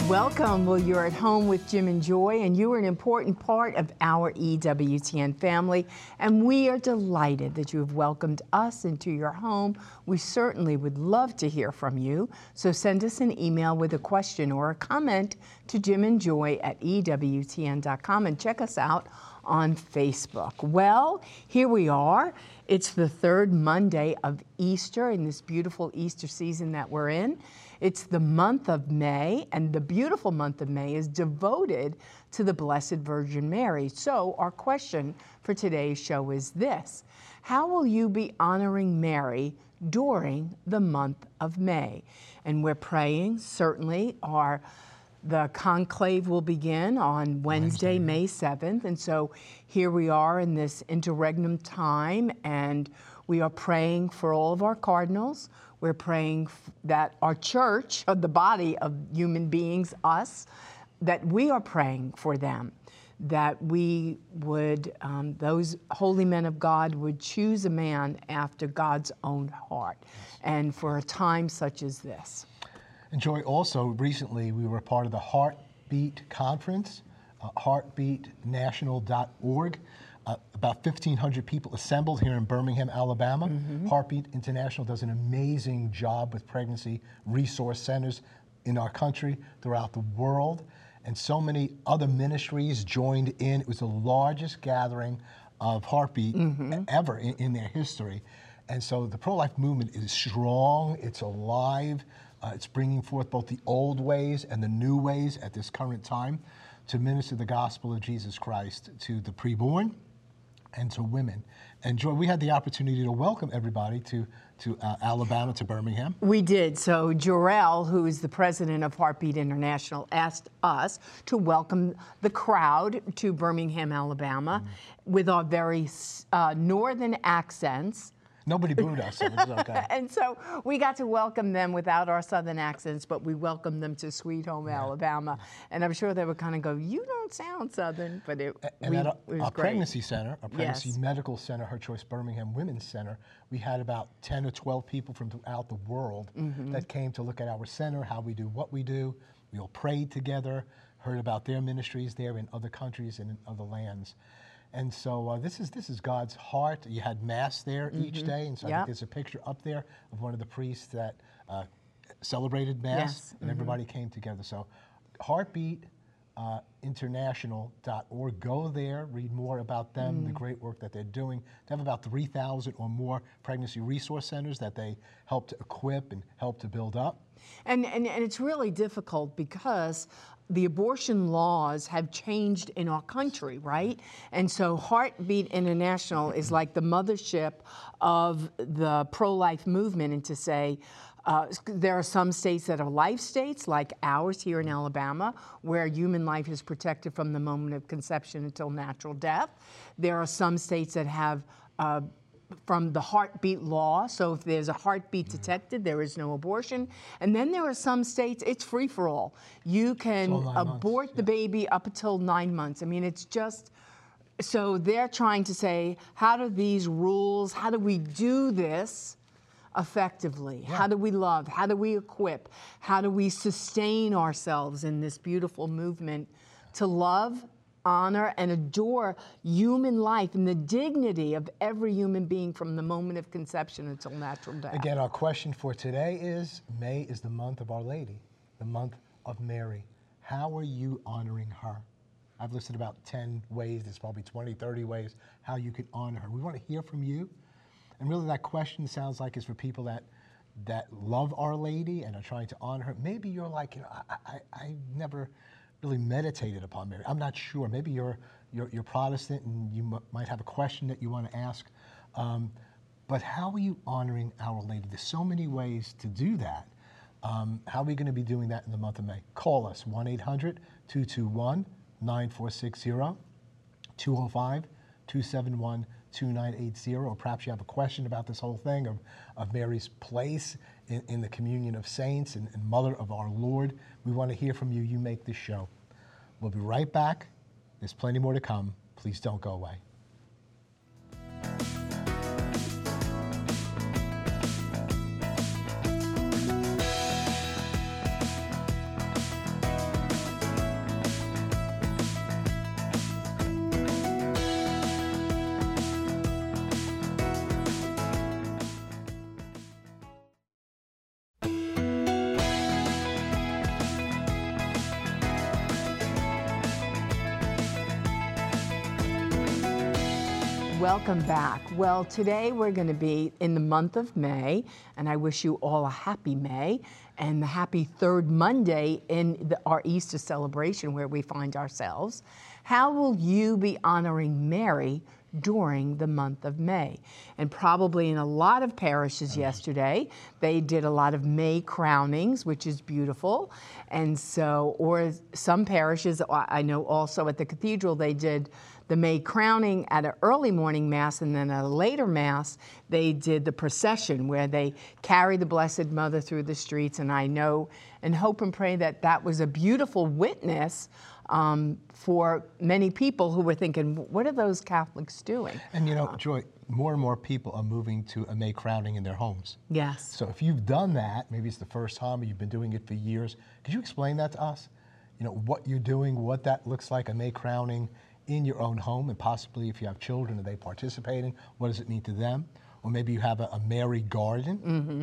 Welcome. Well, you're at home with Jim and Joy, and you are an important part of our EWTN family, and we are delighted that you have welcomed us into your home. We certainly would love to hear from you, so send us an email with a question or a comment to jimandjoy@ewtn.com, and check us out on Facebook. Well, here we are. It's the third Monday of Easter in this beautiful Easter season that we're in. It's the month of May, and the beautiful month of May is devoted to the Blessed Virgin Mary. So our question for today's show is this: how will you be honoring Mary during the month of May? And we're praying, certainly, the conclave will begin on Wednesday, May 7th. And so here we are in this interregnum time, and we are praying for all of our cardinals. We're praying that our church, the body of human beings, us, that we are praying for them, that we would, those holy men of God would choose a man after God's own heart, and for a time such as this. And Joy, also recently we were part of the Heartbeat Conference, heartbeatnational.org. About 1,500 people assembled here in Birmingham, Alabama. Mm-hmm. Heartbeat International does an amazing job with pregnancy resource centers in our country, throughout the world. And so many other ministries joined in. It was the largest gathering of Heartbeat ever in their history. And so the pro-life movement is strong, it's alive. It's bringing forth both the old ways and the new ways at this current time to minister the gospel of Jesus Christ to the preborn and to women. And Joy, we had the opportunity to welcome everybody to Alabama, to Birmingham. We did. So Jarrell, who is the president of Heartbeat International, asked us to welcome the crowd to Birmingham, Alabama, with our very northern accents. Nobody booed us, so it was okay. And so we got to welcome them without our southern accents, but we welcomed them to Sweet Home, Alabama. And I'm sure they would kind of go, "You don't sound southern," but it was our great. pregnancy center, our pregnancy medical center, Her Choice Birmingham Women's Center, we had about 10 or 12 people from throughout the world that came to look at our center, how we do what we do. We all prayed together, heard about their ministries there in other countries and in other lands. And so this is God's heart. You had Mass there each day, and so I think there's a picture up there of one of the priests that celebrated Mass, and everybody came together. So heartbeatinternational.org. Go there, read more about them, the great work that they're doing. They have about 3,000 or more pregnancy resource centers that they help to equip and help to build up. And it's really difficult because the abortion laws have changed in our country, right? And so Heartbeat International is like the mothership of the pro-life movement, and to say, there are some states that are life states, like ours here in Alabama, where human life is protected from the moment of conception until natural death. There are some states that have from the heartbeat law, so if there's a heartbeat detected, there is no abortion. And then there are some states, it's free for all. You can abort the baby up until 9 months. I mean, it's just, so they're trying to say, how do these rules, how do we do this effectively? How do we love? How do we equip? How do we sustain ourselves in this beautiful movement to love, honor, and adore human life and the dignity of every human being from the moment of conception until natural death? Again, our question for today is, May is the month of Our Lady, the month of Mary. How are you honoring her? I've listed about 10 ways, there's probably 20, 30 ways how you could honor her. We want to hear from you. And really that question sounds like it's for people that love Our Lady and are trying to honor her. Maybe you're like, I never really meditated upon Mary. I'm not sure. Maybe you're Protestant and you might have a question that you want to ask. But how are you honoring Our Lady? There's so many ways to do that. How are we going to be doing that in the month of May? Call us, 1-800-221-9460, 205-271-2980, or perhaps you have a question about this whole thing of Mary's place in the communion of saints and Mother of our Lord. We want to hear from you. You make this show. We'll be right back. There's plenty more to come. Please don't go away. Welcome back. Well, today we're going to be in the month of May, and I wish you all a happy May and the happy third Monday in our Easter celebration where we find ourselves. How will you be honoring Mary during the month of May? And probably in a lot of parishes yesterday, they did a lot of May crownings, which is beautiful. And so, or some parishes, I know also at the cathedral, they did the May crowning at an early morning Mass, and then at a later Mass, they did the procession where they carried the Blessed Mother through the streets. And I know and hope and pray that that was a beautiful witness for many people who were thinking, what are those Catholics doing? And you know, Joy, more and more people are moving to a May crowning in their homes. Yes. So if you've done that, maybe it's the first time or you've been doing it for years, could you explain that to us? You know, what you're doing, what that looks like, a May crowning in your own home, and possibly if you have children, are they participating? What does it mean to them? Or maybe you have a Mary garden.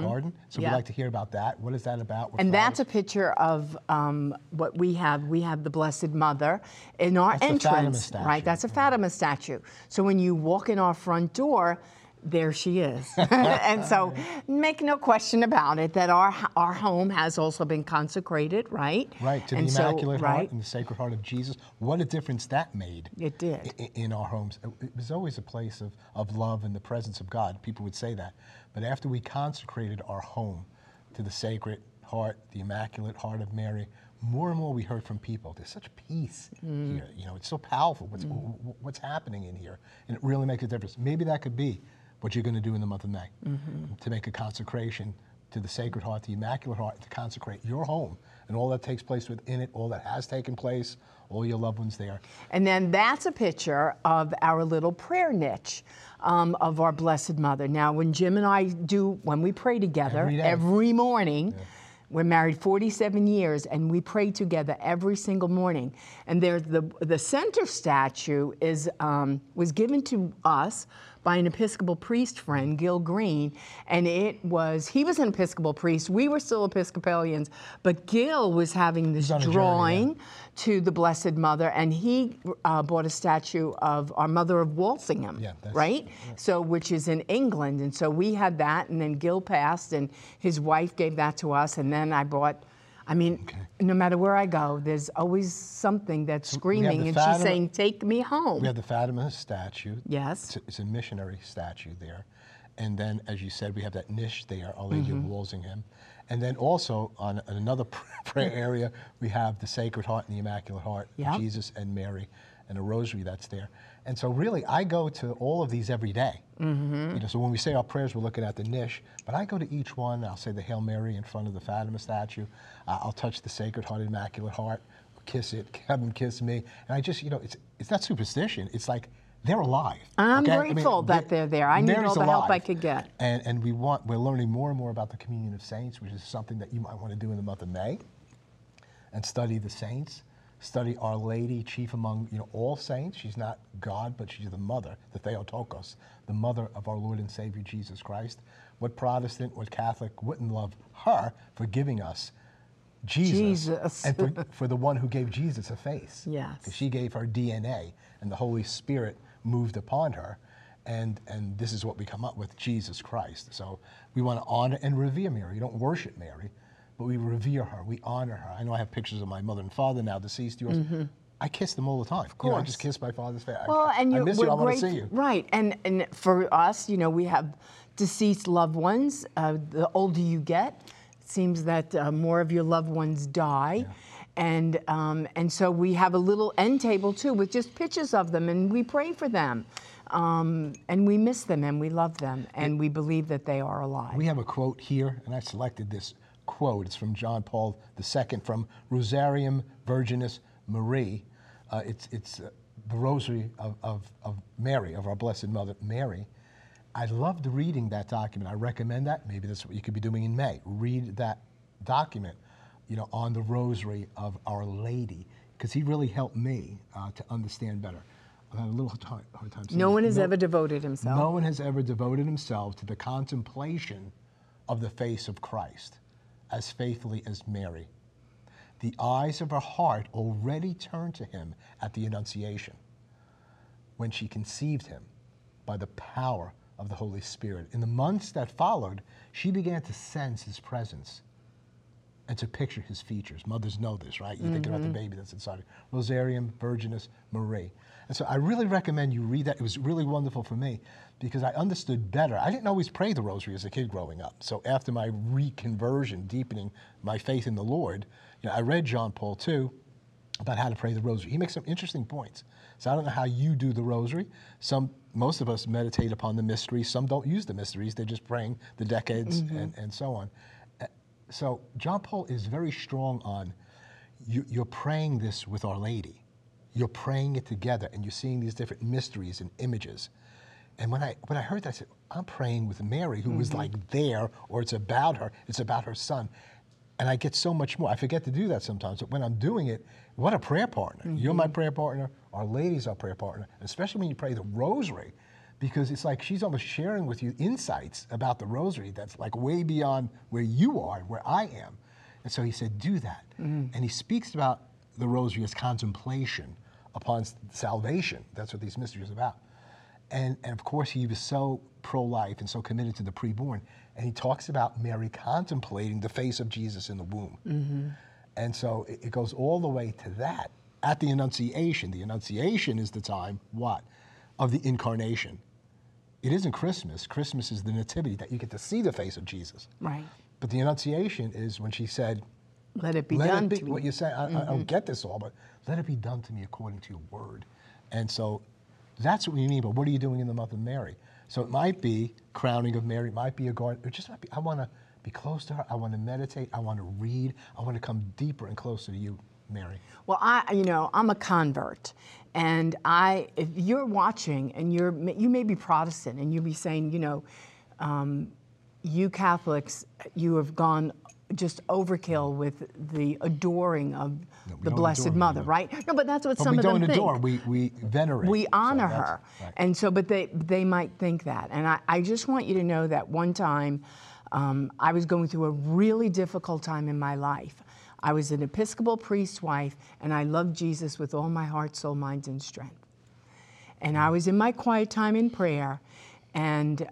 So we'd like to hear about that. What is that about? And that's a picture of what we have. We have the Blessed Mother in our entrance, right? That's a Fatima statue. So when you walk in our front door, there she is. And so make no question about it that our home has also been consecrated, right? Right, to the Immaculate Heart and the Sacred Heart of Jesus. What a difference that made. It did. In our homes. It was always a place of love and the presence of God. People would say that. But after we consecrated our home to the Sacred Heart, the Immaculate Heart of Mary, more and more we heard from people. There's such peace here. You know, it's so powerful what's happening in here. And it really makes a difference. Maybe that could be what you're going to do in the month of May, to make a consecration to the Sacred Heart, the Immaculate Heart, to consecrate your home and all that takes place within it, all that has taken place, all your loved ones there. And then that's a picture of our little prayer niche of our Blessed Mother. Now, when Jim and I when we pray together every morning, we're married 47 years, and we pray together every single morning. And there's the center statue was given to us by an Episcopal priest friend, Gil Green, and he was an Episcopal priest. We were still Episcopalians, but Gil was having this drawing to the Blessed Mother, and he bought a statue of our Mother of Walsingham, right? So, which is in England, and so we had that, and then Gil passed, and his wife gave that to us, and then I bought. I mean, no matter where I go, there's always something that's screaming, and she's saying, take me home. We have the Fatima statue. Yes. It's a missionary statue there. And then, as you said, we have that niche there, Our Lady of Walsingham. And then also, on another prayer area, we have the Sacred Heart and the Immaculate Heart, Jesus and Mary, and a rosary that's there. And so really, I go to all of these every day. You know, so when we say our prayers, we're looking at the niche, but I go to each one. I'll say the Hail Mary in front of the Fatima statue. I'll touch the Sacred Heart, Immaculate Heart, kiss it, have them kiss me. And I just, you know, it's not superstition. It's like they're alive. I'm grateful that they're there. I need all the help I could get. And we're learning more and more about the Communion of Saints, which is something that you might want to do in the month of May, and study the saints. Study Our Lady, chief among all saints. She's not God, but she's the mother, the Theotokos, the mother of our Lord and Savior Jesus Christ. What Protestant, what Catholic wouldn't love her for giving us Jesus. And for the one who gave Jesus a face. Yes. Because she gave her DNA, and the Holy Spirit moved upon her. And this is what we come up with, Jesus Christ. So we want to honor and revere Mary. You don't worship Mary, but we revere her, we honor her. I know I have pictures of my mother and father now, deceased, yours. I kiss them all the time. Of course. I just kiss my father's face. Well, and I miss you, I want to see you. Right, and for us, we have deceased loved ones. The older you get, it seems that more of your loved ones die. And so we have a little end table too with just pictures of them, and we pray for them. And we miss them, and we love them, and we believe that they are alive. We have a quote here, and I selected this quote. It's from John Paul II, from Rosarium Virginis Marie. It's the Rosary of Mary, of our Blessed Mother Mary. I loved reading that document. I recommend that. Maybe that's what you could be doing in May. Read that document, on the Rosary of Our Lady, because he really helped me to understand better. I'm having a little hard time saying No one has ever devoted himself. No one has ever devoted himself to the contemplation of the face of Christ as faithfully as Mary. The eyes of her heart already turned to him at the Annunciation, when she conceived him by the power of the Holy Spirit. In the months that followed, she began to sense his presence and to picture his features. Mothers know this, right? You think about the baby that's inside her. Rosarium Virginis Marie. And so I really recommend you read that. It was really wonderful for me because I understood better. I didn't always pray the rosary as a kid growing up. So after my reconversion, deepening my faith in the Lord, I read John Paul II about how to pray the rosary. He makes some interesting points. So I don't know how you do the rosary. Most of us meditate upon the mysteries. Some don't use the mysteries. They're just praying the decades and so on. So John Paul is very strong on you're praying this with Our Lady. You're praying it together, and you're seeing these different mysteries and images. And when I heard that, I said, I'm praying with Mary, who was like there, or it's about her son. And I get so much more. I forget to do that sometimes, but when I'm doing it, what a prayer partner. You're my prayer partner, Our Lady's our prayer partner, especially when you pray the rosary, because it's like she's almost sharing with you insights about the rosary that's like way beyond where you are, where I am. And so he said, do that. And he speaks about the rosary as contemplation upon salvation. That's what these mysteries are about. And of course, he was so pro-life and so committed to the preborn. And he talks about Mary contemplating the face of Jesus in the womb. And so it goes all the way to that at the Annunciation. The Annunciation is the time, what? Of the Incarnation. It isn't Christmas. Christmas is the Nativity, that you get to see the face of Jesus. Right. But the Annunciation is when she said, let it be done to me. What you say, I don't get this all, but let it be done to me according to your word. And so that's what we mean, but what are you doing in the month of Mary? So it might be crowning of Mary, it might be a garden, it just might be, I want to be close to her, I want to meditate, I want to read, I want to come deeper and closer to you, Mary. Well, I'm a convert, and if you're watching and you may be Protestant and you'll be saying, you Catholics, you have gone just overkill with the adoring of the Blessed Mother, right? No, but that's what some of them think. We don't adore, we venerate. We honor her. Right. And so, but they might think that. And I just want you to know that one time I was going through a really difficult time in my life. I was an Episcopal priest's wife, and I loved Jesus with all my heart, soul, mind, and strength. And I was in my quiet time in prayer, and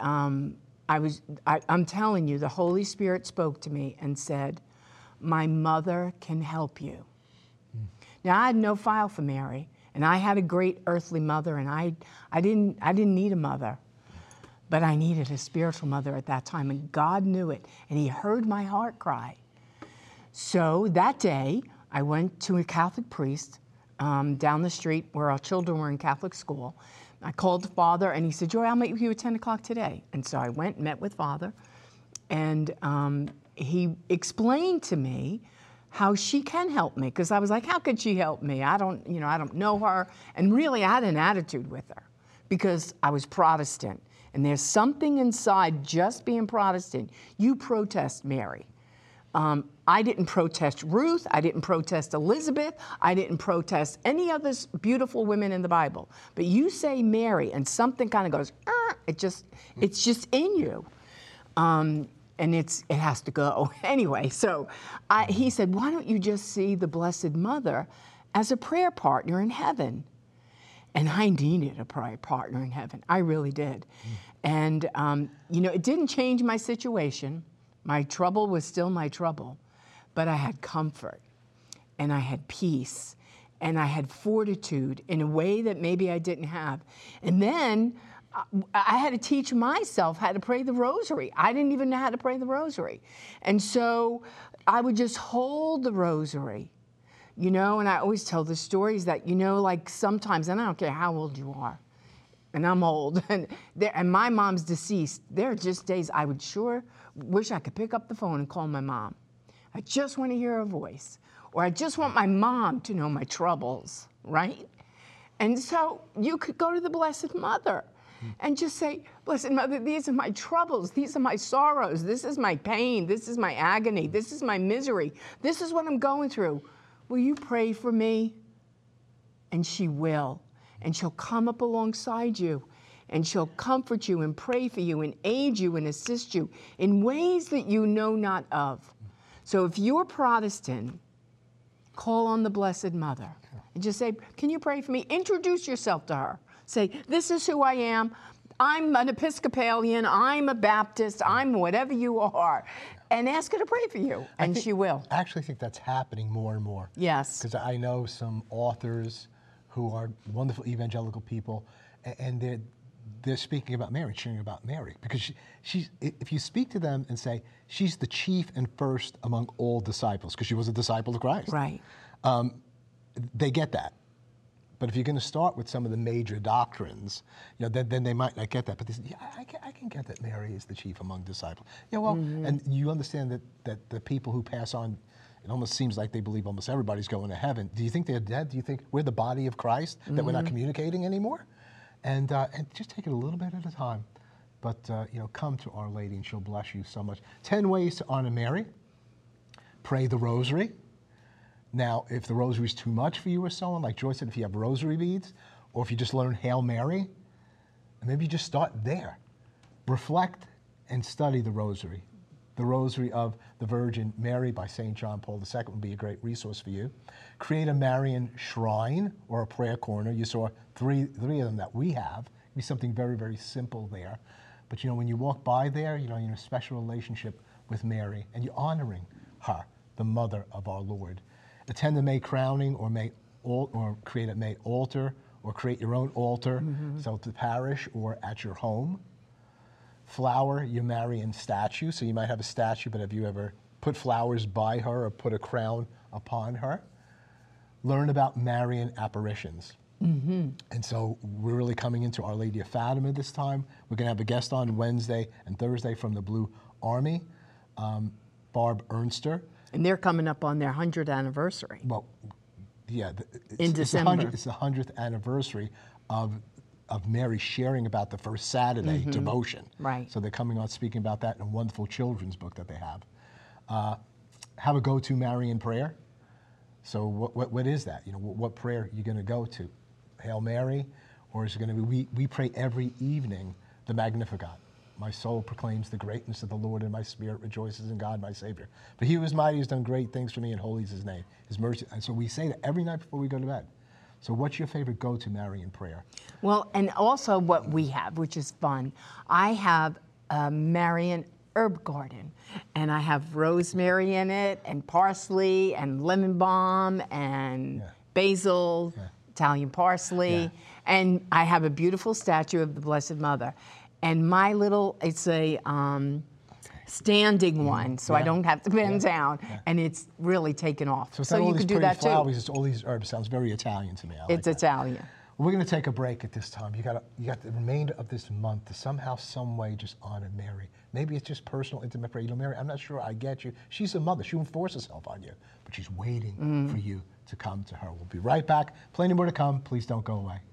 I'm telling you, the Holy Spirit spoke to me and said, my mother can help you. Now, I had no file for Mary, and I had a great earthly mother, and I didn't need a mother, but I needed a spiritual mother at that time, and God knew it, and he heard my heart cry. So that day, I went to a Catholic priest down the street where our children were in Catholic school. I called Father, and he said, Joy, I'll meet with you at 10 o'clock today. And so I went and met with Father, and he explained to me how she can help me, because I was like, how could she help me? I don't know her. And really, I had an attitude with her because I was Protestant. And there's something inside just being Protestant. You protest Mary. I didn't protest Ruth. I didn't protest Elizabeth. I didn't protest any other beautiful women in the Bible. But you say Mary, and something kind of goes, it's just in you. And it has to go. Anyway, so he said, why don't you just see the Blessed Mother as a prayer partner in heaven? And I needed a prayer partner in heaven. I really did. And, it didn't change my situation. My trouble was still my trouble, but I had comfort, and I had peace, and I had fortitude in a way that maybe I didn't have. And then I had to teach myself how to pray the rosary. I didn't even know how to pray the rosary. And so I would just hold the rosary, and I always tell the stories that, like sometimes, and I don't care how old you are, and I'm old, and my mom's deceased. There are just days I would sure wish I could pick up the phone and call my mom. I just want to hear her voice. Or I just want my mom to know my troubles, right? And so you could go to the Blessed Mother and just say, Blessed Mother, these are my troubles. These are my sorrows. This is my pain. This is my agony. This is my misery. This is what I'm going through. Will you pray for me? And she will. And she'll come up alongside you. And she'll comfort you and pray for you and aid you and assist you in ways that you know not of. So if you're Protestant, call on the Blessed Mother and just say, can you pray for me? Introduce yourself to her. Say, this is who I am. I'm an Episcopalian, I'm a Baptist, I'm whatever you are, and ask her to pray for you, and she will. I actually think that's happening more and more. Yes. Because I know some authors who are wonderful evangelical people, and they're speaking about Mary, sharing about Mary, because she's, if you speak to them and say, she's the chief and first among all disciples, because she was a disciple of Christ. Right. They get that. But if you're going to start with some of the major doctrines, then they might not get that. But they say, yeah, I can get that Mary is the chief among disciples. Yeah, well, and you understand that the people who pass on, it almost seems like they believe almost everybody's going to heaven. Do you think they're dead? Do you think we're the body of Christ, that we're not communicating anymore? And just take it a little bit at a time. But, come to Our Lady and she'll bless you so much. 10 ways to honor Mary. Pray the rosary. Now, if the rosary is too much for you or someone, like Joy said, if you have rosary beads, or if you just learn Hail Mary, maybe you just start there. Reflect and study the rosary. The Rosary of the Virgin Mary by St. John Paul II would be a great resource for you. Create a Marian shrine or a prayer corner. You saw three of them that we have. It'd be something very, very simple there. But when you walk by there, you're in a special relationship with Mary, and you're honoring her, the mother of our Lord. Attend the May crowning, or create a May altar, or create your own altar, so at the parish or at your home. Flower your Marian statue. So you might have a statue, but have you ever put flowers by her or put a crown upon her? Learn about Marian apparitions. And so we're really coming into Our Lady of Fatima this time. We're going to have a guest on Wednesday and Thursday from the Blue Army, Barb Ernster. And they're coming up on their 100th anniversary. Well, yeah. In December. It's the 100th anniversary of Mary sharing about the first Saturday devotion. Right. So they're coming on speaking about that in a wonderful children's book that they have. Have a go-to Marian prayer. So what is that? What prayer are you going to go to? Hail Mary? Or is it going to be, we pray every evening the Magnificat. My soul proclaims the greatness of the Lord, and my spirit rejoices in God, my Savior. For he who is mighty has done great things for me, and holy is his name. His mercy. And so we say that every night before we go to bed. So what's your favorite go-to Marian prayer? Well, and also what we have, which is fun, I have a Marian herb garden, and I have rosemary in it, and parsley, and lemon balm, and basil, Italian parsley, and I have a beautiful statue of the Blessed Mother. And my little, it's a standing one, so I don't have to bend down, and it's really taken off. So you can do that flowers, too. It's all these herbs. Sounds very Italian to me. It's Italian. Well, we're going to take a break at this time. You got the remainder of this month to somehow, some way, just honor Mary. Maybe it's just personal, intimate prayer. Mary, I'm not sure I get you. She's a mother. She won't force herself on you, but she's waiting for you to come to her. We'll be right back. Plenty more to come. Please don't go away.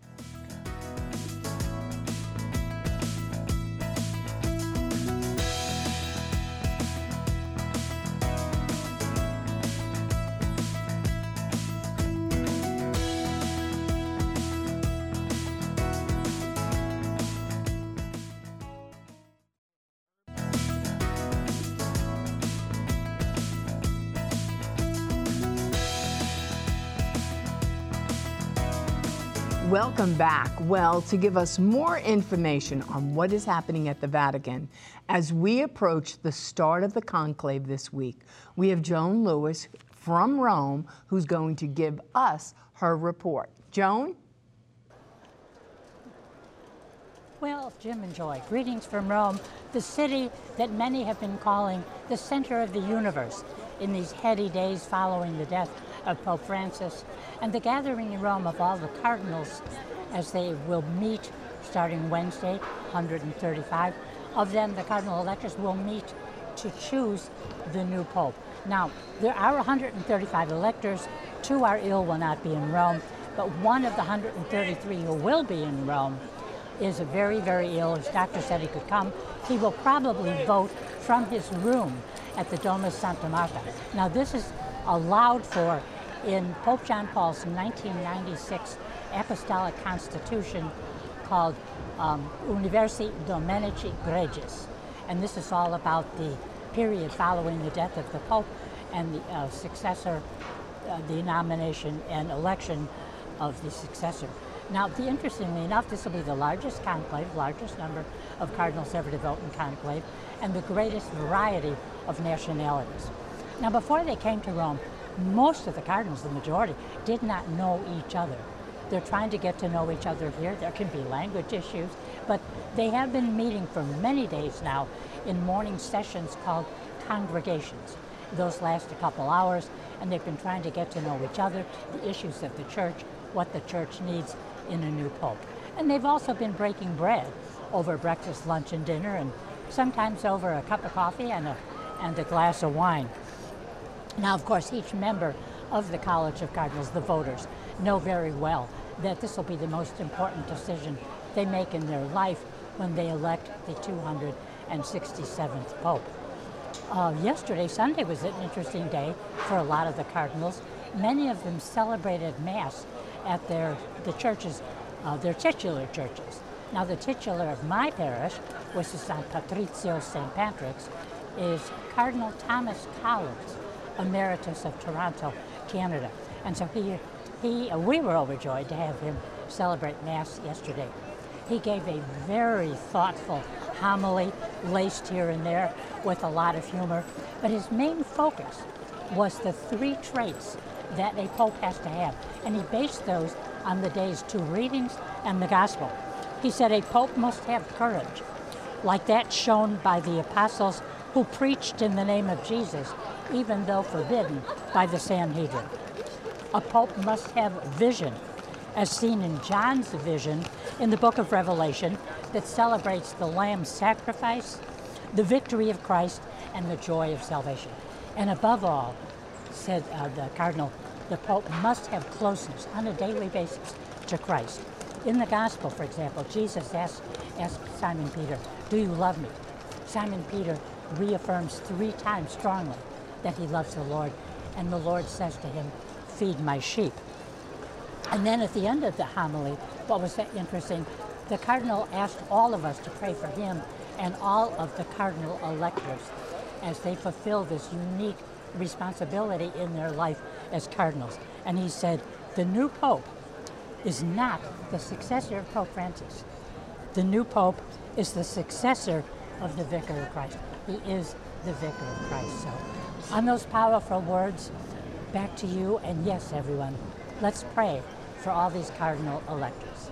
Welcome back. Well, to give us more information on what is happening at the Vatican as we approach the start of the conclave this week, we have Joan Lewis from Rome who's going to give us her report. Joan? Well, Jim and Joy, greetings from Rome, the city that many have been calling the center of the universe in these heady days following the death of Pope Francis, and the gathering in Rome of all the cardinals as they will meet starting Wednesday, 135. Of them, the cardinal electors will meet to choose the new pope. Now, there are 135 electors. 2 are ill, will not be in Rome, but one of the 133 who will be in Rome is very, very ill. His doctor said he could come. He will probably vote from his room at the Domus Santa Marta. Now, this is allowed for in Pope John Paul's 1996 Apostolic Constitution called Universi Dominici Gregis. And this is all about the period following the death of the Pope and the successor, the nomination and election of the successor. Now, interestingly enough, this will be the largest conclave, largest number of cardinals ever to vote in conclave, and the greatest variety of nationalities. Now, before they came to Rome, most of the cardinals, the majority, did not know each other. They're trying to get to know each other here. There can be language issues, but they have been meeting for many days now in morning sessions called congregations. Those last a couple hours, and they've been trying to get to know each other, the issues of the church, what the church needs in a new pope. And they've also been breaking bread over breakfast, lunch, and dinner, and sometimes over a cup of coffee and a glass of wine. Now, of course, each member of the College of Cardinals, the voters, know very well that this will be the most important decision they make in their life when they elect the 267th Pope. Yesterday, Sunday, was an interesting day for a lot of the cardinals. Many of them celebrated Mass at their titular churches. Now, the titular of my parish, which is San Patrizio St. Patrick's, is Cardinal Thomas Collins, Emeritus of Toronto, Canada. And so we were overjoyed to have him celebrate Mass yesterday. He gave a very thoughtful homily, laced here and there with a lot of humor, but his main focus was the 3 traits that a pope has to have, and he based those on the day's 2 readings and the gospel. He said a pope must have courage, like that shown by the apostles who preached in the name of Jesus, even though forbidden by the Sanhedrin. A pope must have vision, as seen in John's vision in the book of Revelation that celebrates the Lamb's sacrifice, the victory of Christ, and the joy of salvation. And above all, said the Cardinal, the Pope must have closeness on a daily basis to Christ. In the Gospel, for example, Jesus asked Simon Peter, "Do you love me?" Simon Peter reaffirms 3 times strongly that he loves the Lord, and the Lord says to him, "Feed my sheep." And then at the end of the homily, what was interesting, the Cardinal asked all of us to pray for him and all of the Cardinal electors as they fulfill this unique responsibility in their life as Cardinals. And he said, the new Pope is not the successor of Pope Francis. The new Pope is the successor of the Vicar of Christ. He is the Vicar of Christ. So on those powerful words, back to you, and yes, everyone, let's pray for all these cardinal electors.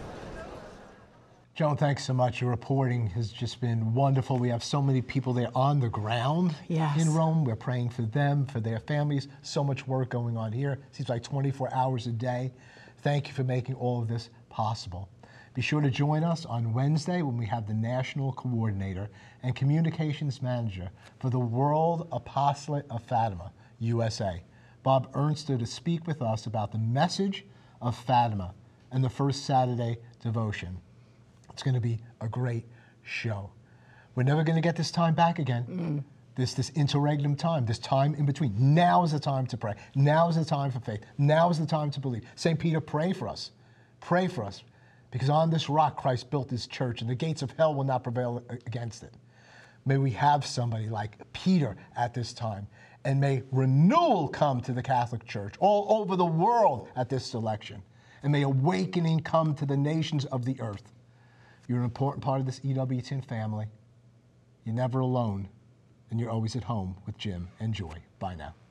Joan, thanks so much. Your reporting has just been wonderful. We have so many people there on the ground in Rome. We're praying for them, for their families. So much work going on here. Seems like 24 hours a day. Thank you for making all of this possible. Be sure to join us on Wednesday when we have the National Coordinator and Communications Manager for the World Apostolate of Fatima, USA, Bob Ernster, to speak with us about the message of Fatima and the First Saturday devotion. It's going to be a great show. We're never going to get this time back again. This interregnum time, this time in between. Now is the time to pray. Now is the time for faith. Now is the time to believe. St. Peter, pray for us. Pray for us. Because on this rock Christ built his church, and the gates of hell will not prevail against it. May we have somebody like Peter at this time, and may renewal come to the Catholic Church all over the world at this election, and may awakening come to the nations of the earth. You're an important part of this EWTN family. You're never alone, and you're always at home with Jim and Joy. Bye now.